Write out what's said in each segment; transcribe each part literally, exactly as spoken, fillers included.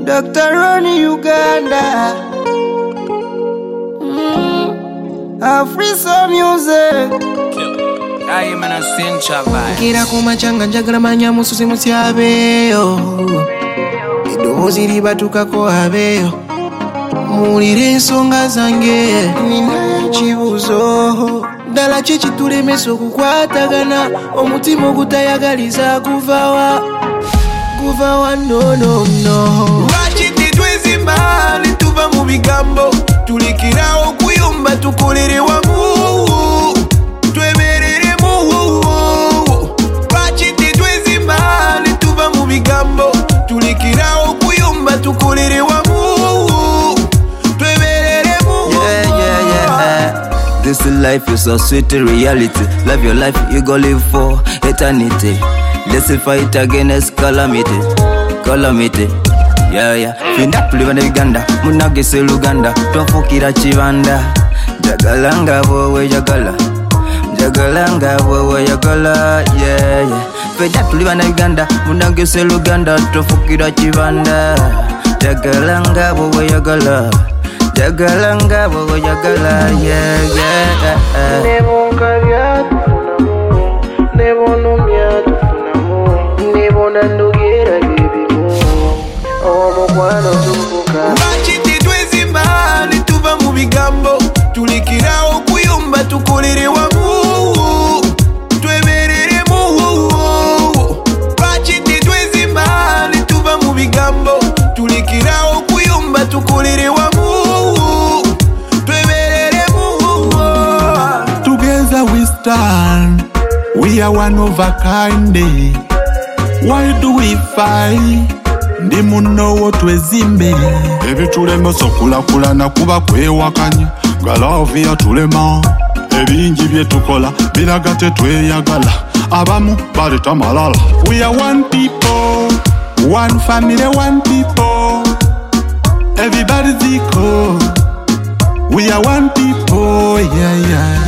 Doctor Ronnie Uganda. Mm. Afriso music. I am an essential vibe. Kira kumachanga njagala manya mususi musyabeyo. Edozi libatuka ko abeyo. Mulire ensonga zange nina kibuzo. Dala chichi tulemeso kukwatagana. Omutima ogutayagaliza guvawa. Guvawa no no no. Wachiti twezimba nituva mu bigambo. Tulikirawo kuyumba tukolere wamu. Tulikirawo kuyumba tukolere wamu. Yeah, yeah, yeah. This life is a sweet reality. Love your life, you go live for eternity. Let's fight against calamity. Calamity. Yeah, yeah. Finda tuliva na Uganda, munagese Luganda. Twafukira chibanda. Jagalanga wowe jagala. Jagalanga wowe jagala. Yeah, yeah. Feda tuliva na Uganda, munagese Luganda, twafukira chibanda. Jagalanga wowe jagala. Jagalanga wowe jagala. Yeah, yeah. Nebo nkabya tufunamu, nebo numya tufunamu, nebo nandogera bibimu. Omukwano tuvuka. Wachiti twezimba nituva mu bigambo. Tulikirawo kuyumba tukolere wamu. Tulikirawo kuyumba tukolere wamu. Together we stand, we are one of a kind. Why do we fight? Ndi muno twezimbe. Ebitulemeso kulakulana kuba kwewakanya. Galavi yatulema. Ebingi byetukola biraga tetweyagala. Abamu baleta malala. We are one people, one family, one people. Everybody's equal. We are one people, yeah, yeah.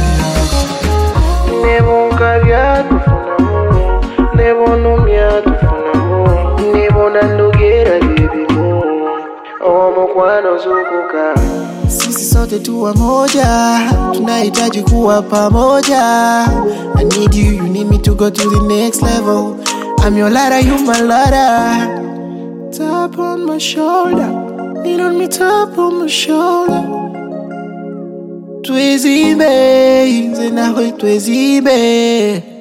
Nebo nkabya tufunamu, nebo numya tufunamu, nebo nandogera bibimu. Omukwano zukuka. Sisi sote tuwa moja, tunahitaji kuwa pamoja. I need you, you need me to go to the next level. I'm your ladder, you my ladder. Tap on my shoulder, lean on me, tap on my shoulder. Twezimbe, nze nawe twezimbe.